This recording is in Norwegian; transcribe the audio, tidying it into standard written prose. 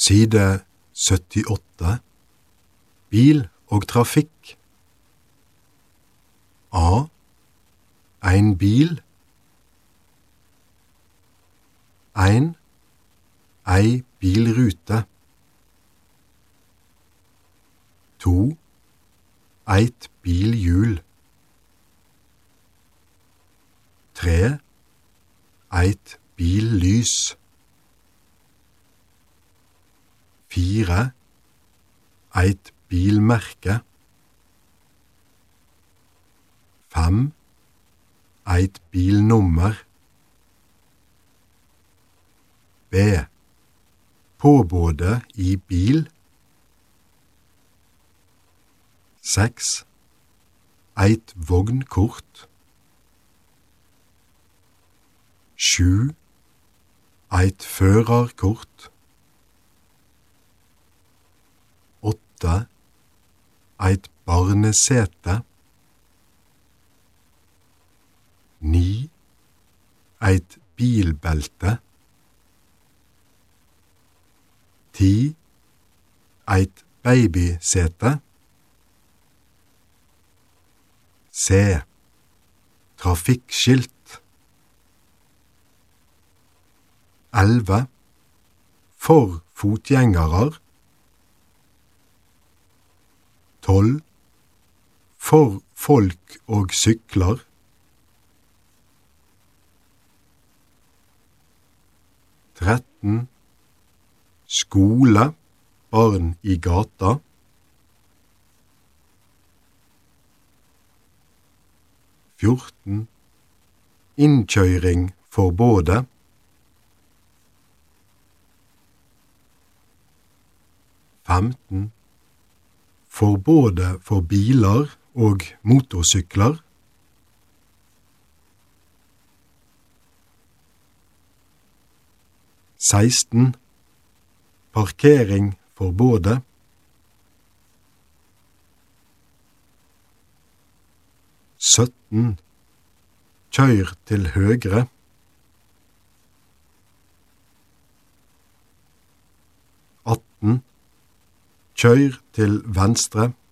Side 78. Bil og trafikk. A. Ein bil. 1. Ei bilrute. 2. Eit bilhjul. 3. Eit billys. 4. Eit bilmerke. 5. Eit bilnummer. B. Påbåde i bil. 6. Eit vognkort. 7. Eit førarkort. 8. Eit barnesete. 9. Eit bilbelte. 10. Eit babysete. C. Trafikkskilt. 11. For fotgjengere. 12. For folk og sykler. 13. Skole, barn i gata. 14. Innkjøring forbodet. 15. Forbodet for biler og motorsykler. 16. Parkering forbodet. 17. Kjør til høgre. 18. Kjør til venstre.